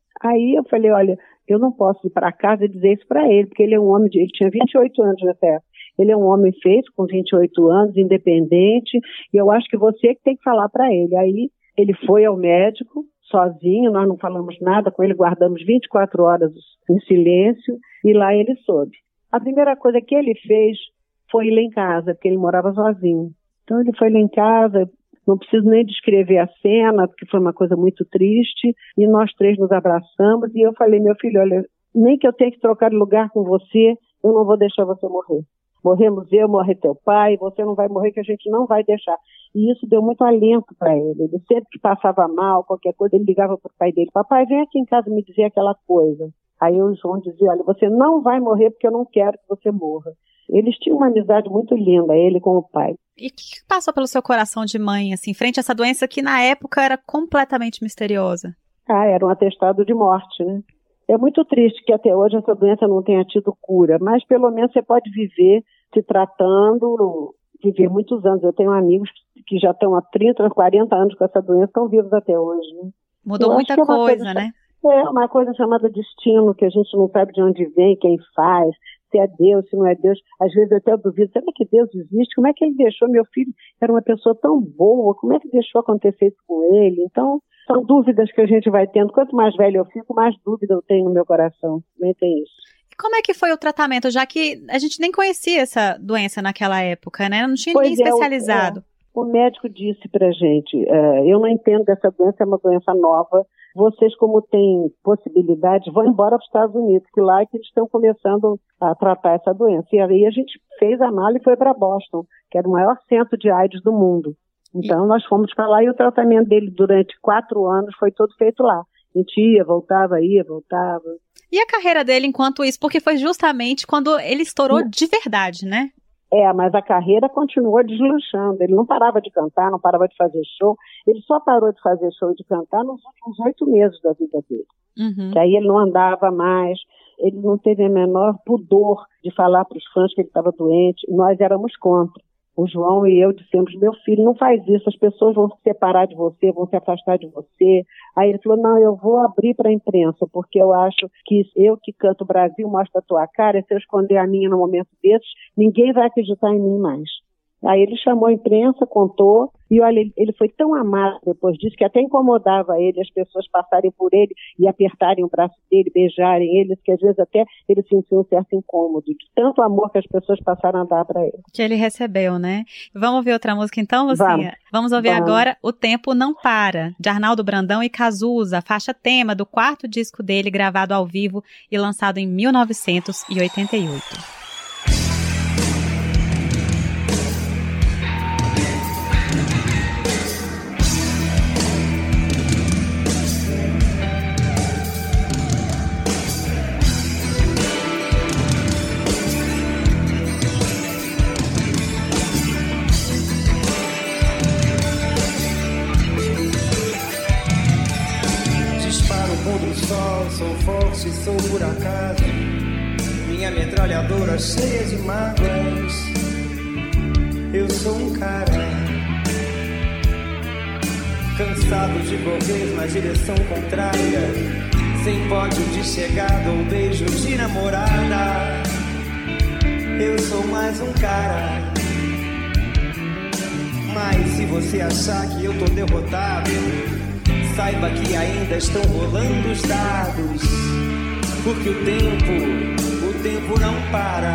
Aí eu falei, olha, eu não posso ir para casa e dizer isso para ele, porque ele é um homem, ele tinha 28 anos nessa época. Ele é um homem feito, com 28 anos, independente, e eu acho que você que tem que falar para ele. Aí ele foi ao médico, sozinho, nós não falamos nada com ele, guardamos 24 horas em silêncio, e lá ele soube. A primeira coisa que ele fez foi ir lá em casa, porque ele morava sozinho. Então ele foi lá em casa. Não preciso nem descrever a cena, porque foi uma coisa muito triste, e nós três nos abraçamos, e eu falei, meu filho, olha, nem que eu tenha que trocar de lugar com você, eu não vou deixar você morrer. Morremos eu, morre teu pai, você não vai morrer, que a gente não vai deixar. E isso deu muito alento para ele. Ele sempre que passava mal, qualquer coisa, ele ligava para o pai dele, papai, vem aqui em casa me dizer aquela coisa. Aí o João dizia, olha, você não vai morrer porque eu não quero que você morra. Eles tinham uma amizade muito linda, ele com o pai.
E o que passou pelo seu coração de mãe, assim, frente a essa doença que na época era completamente misteriosa?
Era um atestado de morte, né? É muito triste que até hoje essa doença não tenha tido cura, mas pelo menos você pode viver se tratando, viver muitos anos. Eu tenho amigos que já estão há 30, 40 anos com essa doença, estão vivos até hoje, né?
Mudou muita coisa, né?
É uma coisa chamada destino, que a gente não sabe de onde vem, quem faz, se é Deus, se não é Deus. Às vezes eu até duvido, será que Deus existe? Como é que ele deixou? Meu filho era uma pessoa tão boa, como é que deixou acontecer isso com ele? Então, são dúvidas que a gente vai tendo. Quanto mais velho eu fico, mais dúvida eu tenho no meu coração. Também tem isso.
E como é que foi o tratamento, já que a gente nem conhecia essa doença naquela época, né? Não tinha ninguém especializado.
O médico disse pra gente, eu não entendo que essa doença é uma doença nova. Vocês, como têm possibilidade, vão embora para os Estados Unidos, que lá é que eles estão começando a tratar essa doença. E aí a gente fez a mala e foi para Boston, que era o maior centro de AIDS do mundo. Então nós fomos para lá e o tratamento dele durante 4 anos foi todo feito lá. A gente ia, voltava.
E a carreira dele enquanto isso? Porque foi justamente quando ele estourou de verdade, né?
Mas a carreira continuou deslanchando. Ele não parava de cantar, não parava de fazer show. Ele só parou de fazer show e de cantar nos últimos 8 meses da vida dele. Uhum. Que aí ele não andava mais, ele não teve a menor pudor de falar para os fãs que ele estava doente. Nós éramos contra. O João e eu dissemos, meu filho, não faz isso, as pessoas vão se separar de você, vão se afastar de você. Aí ele falou, não, eu vou abrir para a imprensa, porque eu acho que eu que canto o Brasil, mostro a tua cara, se eu esconder a minha no momento desses, ninguém vai acreditar em mim mais. Aí ele chamou a imprensa, contou, e olha, ele foi tão amado depois disso, que até incomodava ele, as pessoas passarem por ele e apertarem o braço dele, beijarem ele, que às vezes até ele sentia um certo incômodo, de tanto amor que as pessoas passaram a dar para ele.
Que ele recebeu, né? Vamos ouvir outra música então, Lucinha? Vamos ouvir agora O Tempo Não Para, de Arnaldo Brandão e Cazuza, faixa tema do 4º disco dele, gravado ao vivo e lançado em 1988.
do sol, sou forte, sou por acaso. Minha metralhadora cheia de mágoas. Eu sou um cara cansado de correr na direção contrária, sem pódio de chegada ou beijo de namorada. Eu sou mais um cara. Mas se você achar que eu tô derrotado, saiba que ainda estão rolando os dados, porque o tempo não para.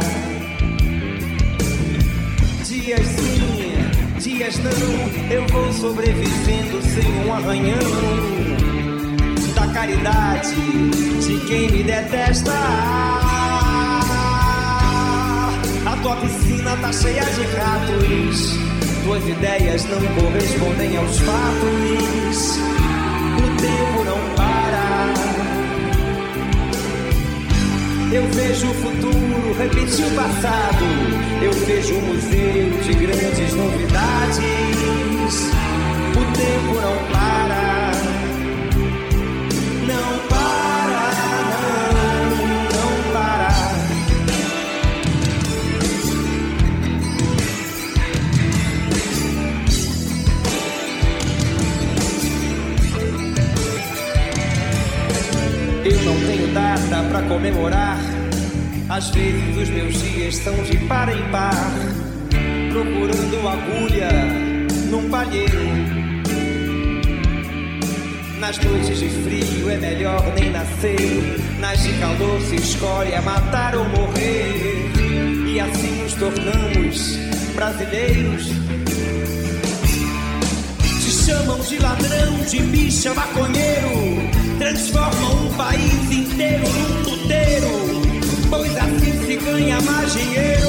Dias sim, dias não, eu vou sobrevivendo sem um arranhão da caridade de quem me detesta. A tua piscina tá cheia de ratos, tuas ideias não correspondem aos fatos. O tempo não para. Eu vejo o futuro repetir o passado. Eu vejo um museu de grandes novidades. O tempo não para. Não para, não para. Eu não tenho data pra comemorar. Às vezes os meus dias são de par em par, procurando agulha num palheiro. Nas noites de frio é melhor nem nascer, nas de calor se escolhe a matar ou morrer. E assim nos tornamos brasileiros. Te chamam de ladrão, de bicha, maconheiro, transformam um país inteiro num puteiro, pois assim se ganha mais dinheiro.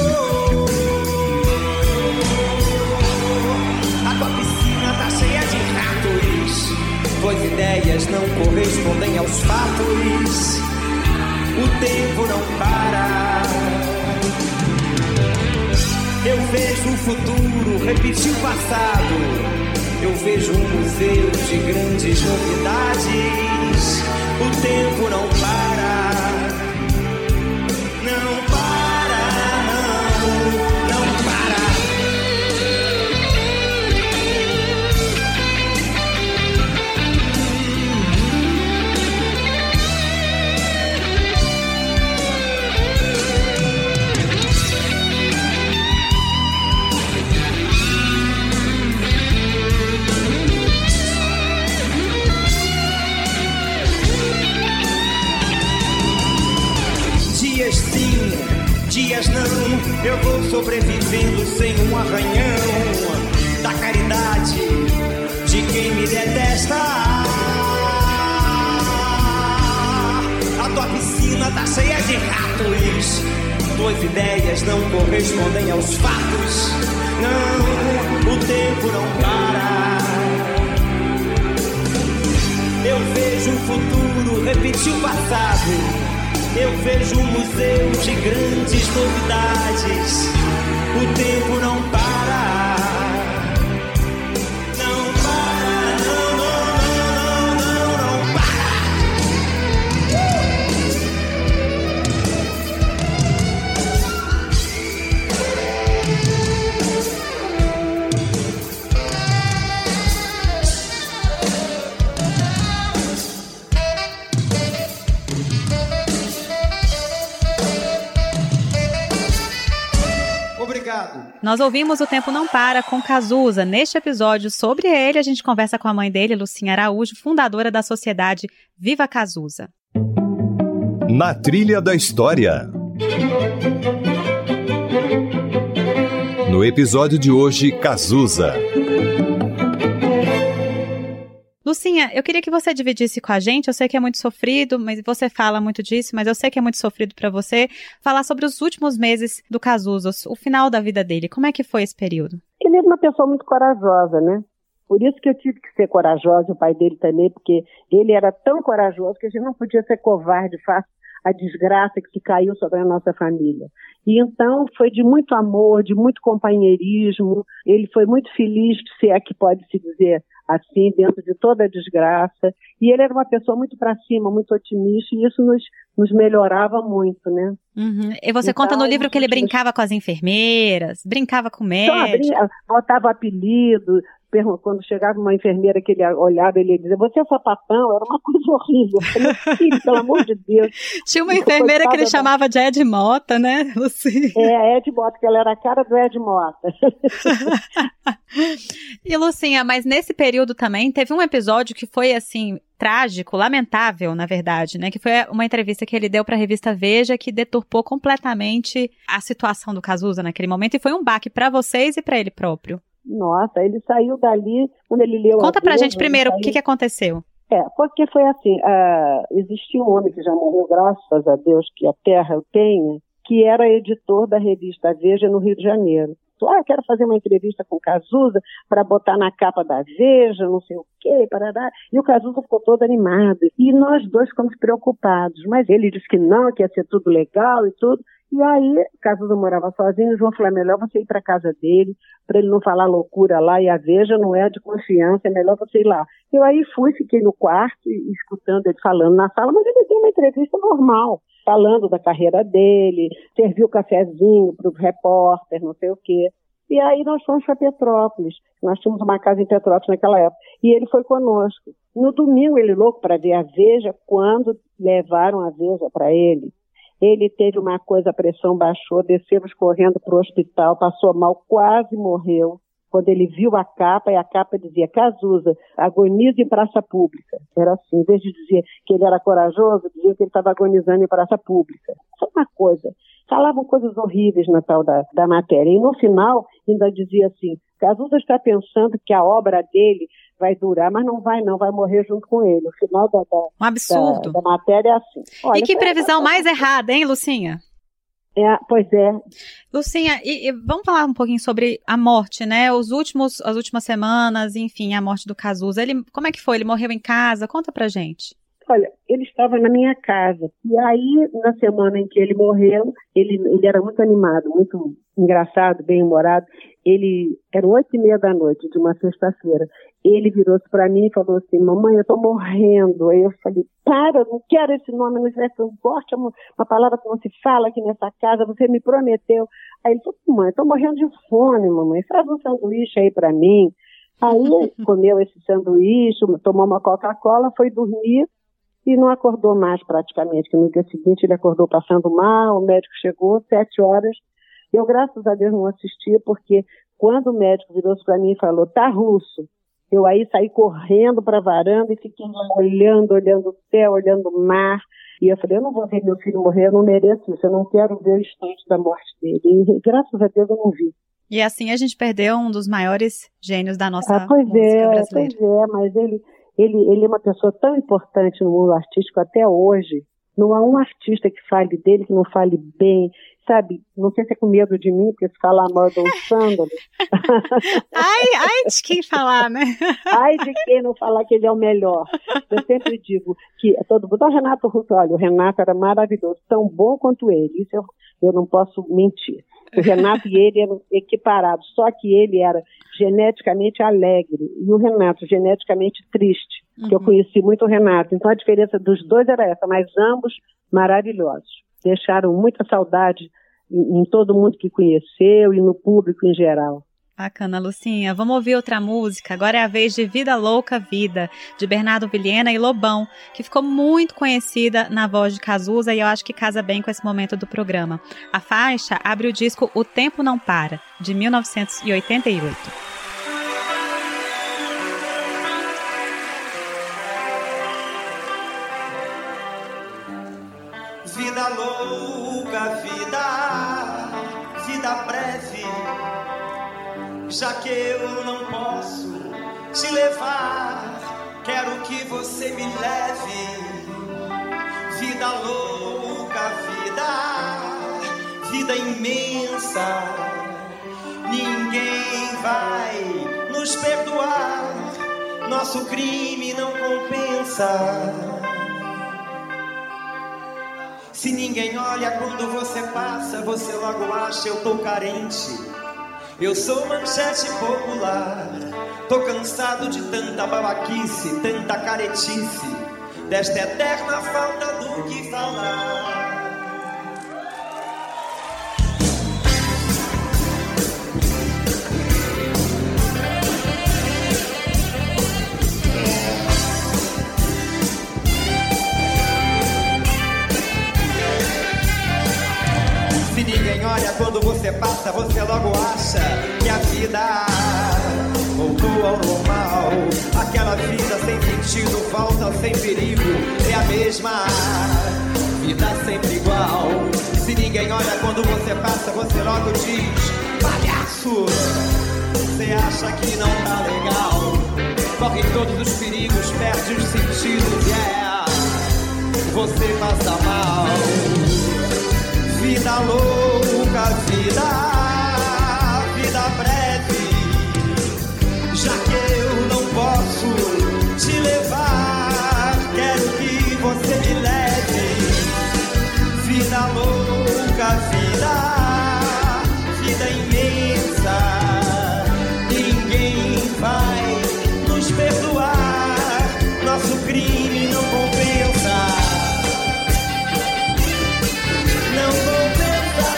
A tua piscina tá cheia de ratos, tuas ideias não correspondem aos fatos. O tempo não para. Eu vejo o futuro repetir o passado. Eu vejo um museu de grandes novidades. O tempo não para. Não para, não para. Dias sim, dias não, eu vou sobrevivendo sem um arranhão da caridade de quem me detesta. A tua piscina tá cheia de ratos, tuas ideias não correspondem aos fatos. Não, o tempo não para. Eu vejo o futuro repetir o passado. Eu vejo um museu de grandes novidades. O tempo não para. Não para, não para.
Nós ouvimos O Tempo Não Para com Cazuza. Neste episódio sobre ele, a gente conversa com a mãe dele, Lucinha Araújo, fundadora da sociedade Viva Cazuza.
Na Trilha da História. No episódio de hoje, Cazuza.
Lucinha, eu queria que você dividisse com a gente, eu sei que é muito sofrido, mas você fala muito disso, mas eu sei que é muito sofrido para você, falar sobre os últimos meses do Cazuza, o final da vida dele. Como é que foi esse período?
Ele era uma pessoa muito corajosa, né? Por isso que eu tive que ser corajosa, o pai dele também, porque ele era tão corajoso que a gente não podia ser covarde fácil. a desgraça que caiu sobre a nossa família. E então foi de muito amor, de muito companheirismo, ele foi muito feliz, se é que pode se dizer assim, dentro de toda a desgraça, e ele era uma pessoa muito para cima, muito otimista, e isso nos melhorava muito, né?
Uhum. E você conta no livro que ele brincava com as enfermeiras, brincava com o médico.
Botava apelido, quando chegava uma enfermeira que ele olhava, ele ia dizer, você é sapatão, era uma coisa horrível. Eu falei, filho, pelo amor de Deus.
Tinha uma enfermeira que ele chamava de Ed Mota, né, Lucinha?
Ed Mota, que ela era a cara do Ed Mota.
E Lucinha, mas nesse período também teve um episódio que foi assim, trágico, lamentável, na verdade, né, que foi uma entrevista que ele deu para a revista Veja, que deturpou completamente a situação do Cazuza naquele momento, e foi um baque para vocês e para ele próprio.
Nossa, ele saiu dali, quando ele leu...
Conta pra gente primeiro o que aconteceu.
Porque foi assim, existia um homem que já morreu, graças a Deus, que a terra o tenha, que era editor da revista Veja no Rio de Janeiro. Eu quero fazer uma entrevista com o Cazuza para botar na capa da Veja, não sei o quê, parará. E o Cazuza ficou todo animado. E nós dois ficamos preocupados. Mas ele disse que não, que ia ser tudo legal e tudo. E aí, o Cazuza morava sozinho, o João falou, é melhor você ir para a casa dele, para ele não falar loucura lá, e a Veja não é de confiança, é melhor você ir lá. Eu aí fiquei no quarto, escutando ele falando na sala, mas ele deu uma entrevista normal, falando da carreira dele, serviu cafezinho para o repórter, não sei o quê. E aí nós fomos para Petrópolis, nós tínhamos uma casa em Petrópolis naquela época, e ele foi conosco. No domingo, ele louco para ver a Veja, quando levaram a Veja para ele. Ele teve uma coisa, a pressão baixou, descemos correndo para o hospital, passou mal, quase morreu. Quando ele viu a capa, e a capa dizia, Cazuza, agoniza em praça pública. Era assim, em vez de dizer que ele era corajoso, dizia que ele estava agonizando em praça pública. Foi uma coisa. Falavam coisas horríveis na tal da matéria. E no final, ainda dizia assim, Cazuza está pensando que a obra dele vai durar, mas não, vai morrer junto com ele. O final
um absurdo.
Da matéria é assim.
Olha, e que previsão mais errada, hein, Lucinha?
Pois é.
Lucinha, e vamos falar um pouquinho sobre a morte, né? As últimas semanas, enfim, a morte do Cazuza. Como é que foi? Ele morreu em casa? Conta pra gente.
Olha, ele estava na minha casa. E aí, na semana em que ele morreu, ele era muito animado, muito engraçado, bem-humorado. Eram 8h30 da noite, de uma sexta-feira. Ele virou-se para mim e falou assim, mamãe, eu estou morrendo. Aí eu falei, para, não quero esse nome, não é tão forte, é uma palavra que não se fala aqui nessa casa, você me prometeu. Aí ele falou, mãe, estou morrendo de fome, mamãe, faz um sanduíche aí para mim. Aí ele comeu esse sanduíche, tomou uma Coca-Cola, foi dormir e não acordou mais praticamente, que no dia seguinte ele acordou passando mal, o médico chegou, 7 horas. Eu, graças a Deus, não assisti, porque quando o médico virou-se para mim e falou, tá russo, eu aí saí correndo para a varanda e fiquei olhando o céu, olhando o mar. E eu falei, eu não vou ver meu filho morrer, eu não mereço isso, eu não quero ver o instante da morte dele. E graças a Deus eu não vi.
E assim a gente perdeu um dos maiores gênios da nossa música brasileira.
Pois é, mas ele é uma pessoa tão importante no mundo artístico até hoje. Não há um artista que fale dele, que não fale bem, sabe? Não sei se é com medo de mim, porque se falar mal eu dou um sândalo.
Ai de quem falar, né?
Ai de quem não falar que ele é o melhor. Eu sempre digo que todo mundo, o Renato Russo, olha, o Renato era maravilhoso, tão bom quanto ele, isso eu não posso mentir. O Renato e ele eram equiparados, só que ele era geneticamente alegre e o Renato geneticamente triste, que eu conheci muito o Renato, então a diferença dos dois era essa, mas ambos maravilhosos, deixaram muita saudade em todo mundo que conheceu e no público em geral.
Bacana, Lucinha. Vamos ouvir outra música. Agora é a vez de Vida Louca Vida, de Bernardo Vilhena e Lobão, que ficou muito conhecida na voz de Cazuza e eu acho que casa bem com esse momento do programa. A faixa abre o disco O Tempo Não Para, de 1988.
Vida louca, vida breve, já que eu não posso te levar, quero que você me leve. Vida louca, vida imensa, ninguém vai nos perdoar, nosso crime não compensa. Se ninguém olha quando você passa, você logo acha eu tô carente. Eu sou manchete popular, tô cansado de tanta babaquice, tanta caretice, desta eterna falta do que falar. Se ninguém olha quando você passa, você logo acha que a vida voltou ao normal. Aquela vida sem sentido, volta sem perigo, é a mesma vida sempre igual. Se ninguém olha quando você passa, você logo diz: palhaço, você acha que não tá legal. Corre todos os perigos, perde os sentidos, você passa mal. Vida louca, vida breve, já que eu não posso te levar, quero que você me leve. Vida louca, vida imensa, ninguém vai nos perdoar, nosso crime não compensa. Não compensa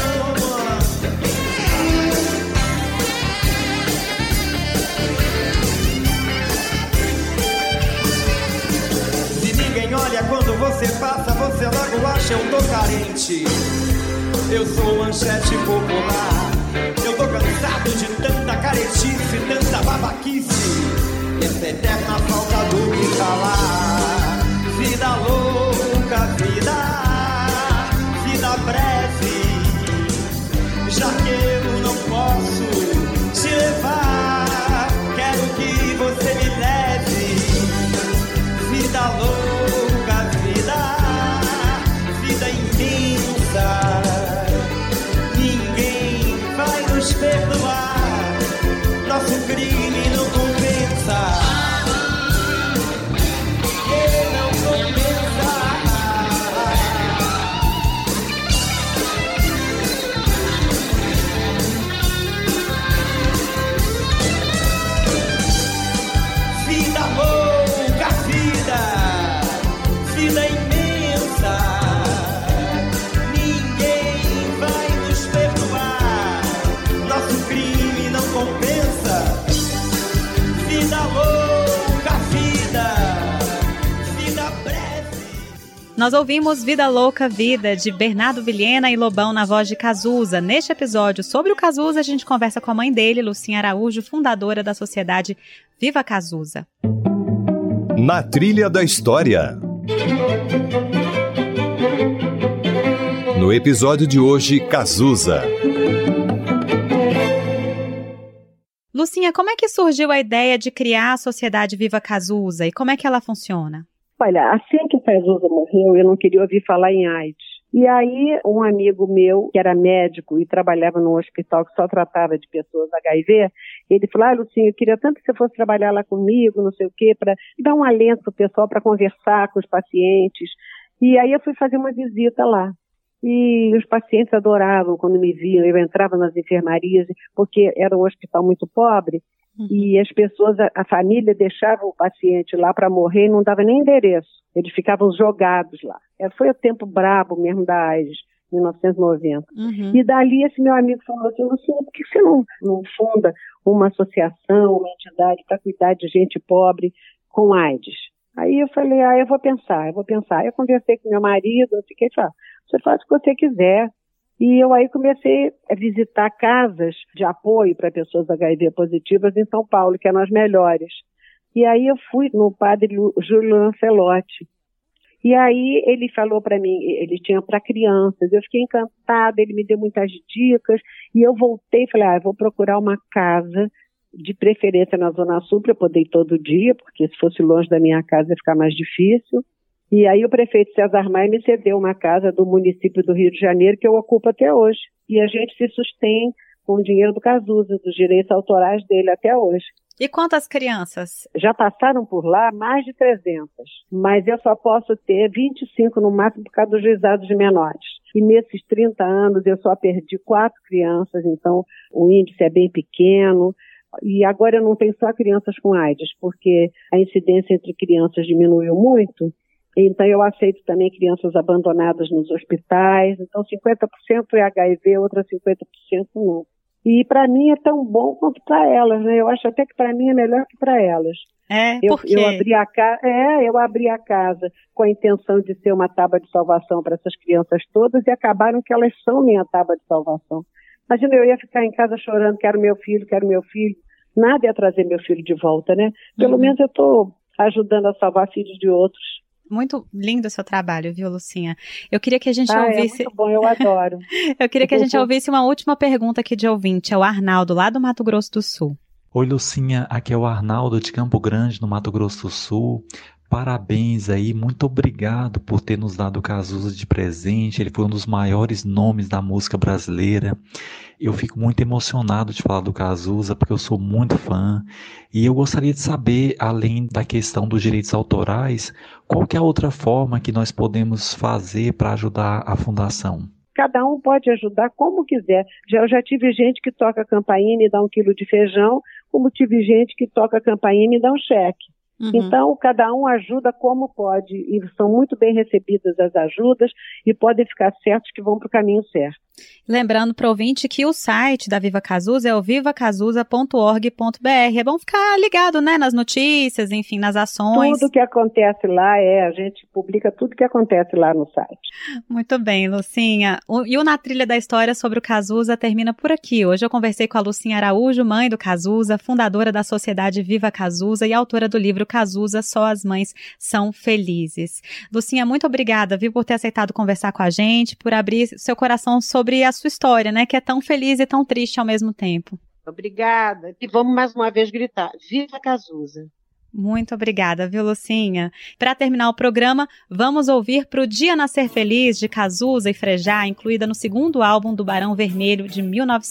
não. Se ninguém olha quando você passa, você logo acha eu tô carente. Eu sou manchete popular, eu tô cansado de tanta caretice, tanta babaquice, essa eterna falta do que falar. Vida louca, vida breve, já que eu não posso te levar, quero que você me leve. Vida louca, vida imensa, ninguém vai nos perdoar, nosso crime não compensa. Não compensa. Vida imensa, ninguém vai nos perdoar, nosso crime não compensa. Vida louca, vida breve.
Nós ouvimos Vida Louca, Vida, de Bernardo Vilhena e Lobão na voz de Cazuza. Neste episódio sobre o Cazuza, a gente conversa com a mãe dele, Lucinha Araújo, fundadora da sociedade Viva Cazuza.
Na Trilha da História. No episódio de hoje, Cazuza.
Lucinha, como é que surgiu a ideia de criar a sociedade Viva Cazuza e como é que ela funciona?
Olha, assim que o Cazuza morreu, eu não queria ouvir falar em AIDS. E aí, um amigo meu, que era médico e trabalhava num hospital que só tratava de pessoas HIV, ele falou: Lucinha, eu queria tanto que você fosse trabalhar lá comigo, não sei o quê, para dar um alento pro pessoal, para conversar com os pacientes. E aí eu fui fazer uma visita lá. E os pacientes adoravam quando me viam. Eu entrava nas enfermarias, porque era um hospital muito pobre, e as pessoas, a família deixava o paciente lá para morrer e não dava nem endereço. Eles ficavam jogados lá. Foi o tempo brabo mesmo da AIDS, 1990. E dali esse meu amigo falou assim: Lucinha, por que você não funda uma associação, uma entidade para cuidar de gente pobre com AIDS? Aí eu falei: eu vou pensar. Eu conversei com meu marido, eu fiquei falando: você faz o que você quiser. E eu aí comecei a visitar casas de apoio para pessoas HIV positivas em São Paulo, que eram as melhores. E aí eu fui no padre Júlio Lancelotti. E aí ele falou para mim, ele tinha para crianças, eu fiquei encantada, ele me deu muitas dicas, e eu voltei e falei: eu vou procurar uma casa, de preferência na Zona Sul, para eu poder ir todo dia, porque se fosse longe da minha casa ia ficar mais difícil. E aí o prefeito César Maia me cedeu uma casa do município do Rio de Janeiro, que eu ocupo até hoje. E a gente se sustém com o dinheiro do Cazuza, dos direitos autorais dele até hoje.
E quantas crianças?
Já passaram por lá mais de 300, mas eu só posso ter 25 no máximo por causa dos juizados de menores. E nesses 30 anos eu só perdi 4 crianças, então o índice é bem pequeno. E agora eu não tenho só crianças com AIDS, porque a incidência entre crianças diminuiu muito. Então eu aceito também crianças abandonadas nos hospitais. Então 50% é HIV, outra 50% não. E para mim é tão bom quanto para elas, né? Eu acho até que para mim é melhor que para elas.
Por quê?
Eu abri a casa com a intenção de ser uma tábua de salvação para essas crianças todas e acabaram que elas são minha tábua de salvação. Imagina, eu ia ficar em casa chorando, quero meu filho. Nada ia trazer meu filho de volta, né? Pelo menos eu estou ajudando a salvar filhos de outros.
Muito lindo o seu trabalho, viu, Lucinha? Eu queria que a gente ouvisse...
É muito bom, eu adoro.
Eu queria que a gente ouvisse uma última pergunta aqui de ouvinte. É o Arnaldo, lá do Mato Grosso do Sul.
Oi, Lucinha. Aqui é o Arnaldo de Campo Grande, no Mato Grosso do Sul. Parabéns aí, muito obrigado por ter nos dado o Cazuza de presente. Ele foi um dos maiores nomes da música brasileira. Eu fico muito emocionado de falar do Cazuza, porque eu sou muito fã. E eu gostaria de saber, além da questão dos direitos autorais, qual que é a outra forma que nós podemos fazer para ajudar a Fundação?
Cada um pode ajudar como quiser. Eu já tive gente que toca campainha e dá 1 quilo de feijão, como tive gente que toca campainha e dá um cheque. Então, cada um ajuda como pode, e são muito bem recebidas as ajudas e podem ficar certos que vão para o caminho certo.
Lembrando para o ouvinte que o site da Viva Cazuza é o vivacazuza.org.br. É bom ficar ligado, né, nas notícias, enfim, nas ações.
Tudo que acontece lá a gente publica tudo que acontece lá no site.
Muito bem, Lucinha. E o Na Trilha da História sobre o Cazuza termina por aqui. Hoje eu conversei com a Lucinha Araújo, mãe do Cazuza, fundadora da Sociedade Viva Cazuza e autora do livro Cazuza, Só as Mães São Felizes. Lucinha, muito obrigada, viu, por ter aceitado conversar com a gente, por abrir seu coração sobre a sua história, né, que é tão feliz e tão triste ao mesmo tempo.
Obrigada. E vamos mais uma vez gritar, Viva Cazuza!
Muito obrigada, viu, Lucinha? Para terminar o programa, vamos ouvir Pro Dia Nascer Feliz, de Cazuza e Frejá, incluída no 2º álbum do Barão Vermelho, de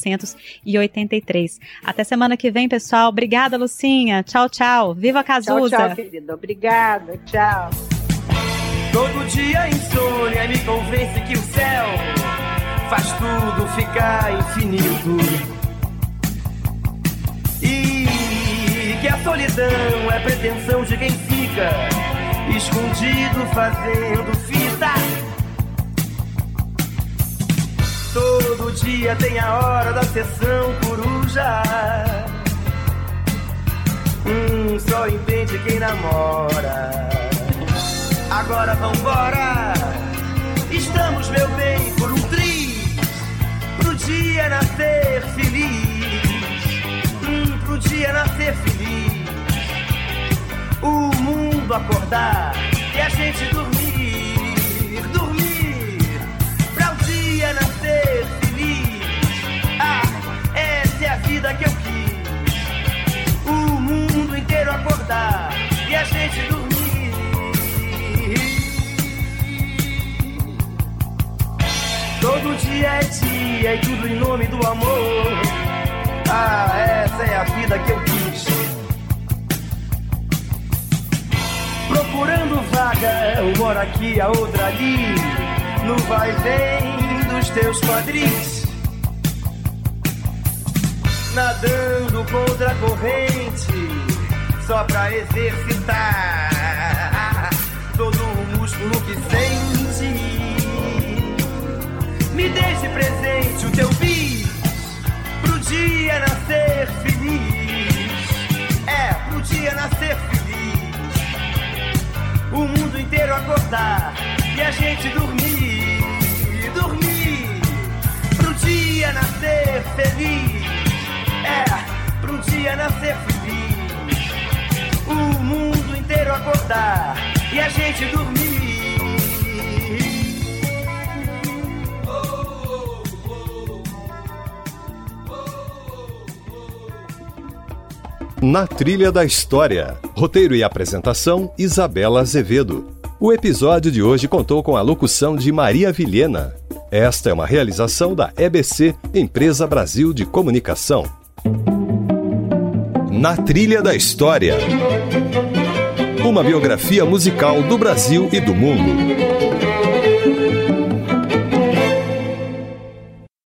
1983. Até semana que vem, pessoal. Obrigada, Lucinha. Tchau, tchau. Viva Cazuza!
Tchau, querida. Obrigada. Tchau.
Todo dia insônia me convence que o céu faz tudo ficar infinito. E que a solidão é pretensão de quem fica escondido fazendo fita. Todo dia tem a hora da sessão coruja. Só entende quem namora. Agora vambora. Estamos, meu bem, por um triz. Pro dia nascer feliz. Pro dia nascer feliz. O mundo acordar e a gente dormir. Pra o dia nascer feliz. Essa é a vida que eu quis. O mundo inteiro acordar e a gente dormir. Todo dia é dia e tudo em nome do amor. Essa é a vida que eu quis. Procurando vaga, uma aqui, a outra ali, no vai e vem dos teus quadris. Nadando contra a corrente, só pra exercitar todo o músculo que sente. Me deixe presente o teu bis, pro dia nascer feliz. Pro dia nascer feliz. O mundo inteiro acordar e a gente dormir. Pro dia nascer feliz. Pro dia nascer feliz. O mundo inteiro acordar e a gente dormir.
Na Trilha da História. Roteiro e apresentação, Isabela Azevedo. O episódio de hoje contou com a locução de Maria Vilhena. Esta é uma realização da EBC, Empresa Brasil de Comunicação. Na Trilha da História. Uma biografia musical do Brasil e do mundo.